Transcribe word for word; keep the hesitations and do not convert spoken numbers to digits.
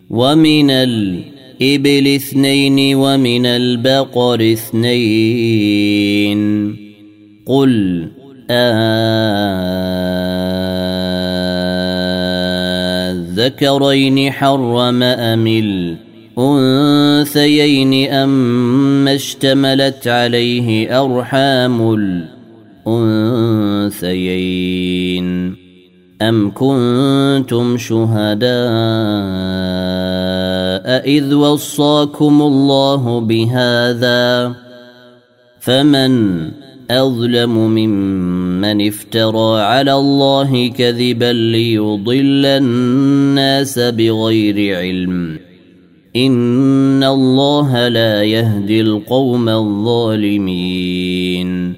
ومن الإبل اثنين ومن البقر اثنين قل أذكرين حرم أم الأنثيين أم اشتملت عليه أرحام الأنثيين أم كنتم شهداء إذ وصاكم الله بهذا فمن أظلم ممن افترى على الله كذبا ليضل الناس بغير علم إن الله لا يهدي القوم الظالمين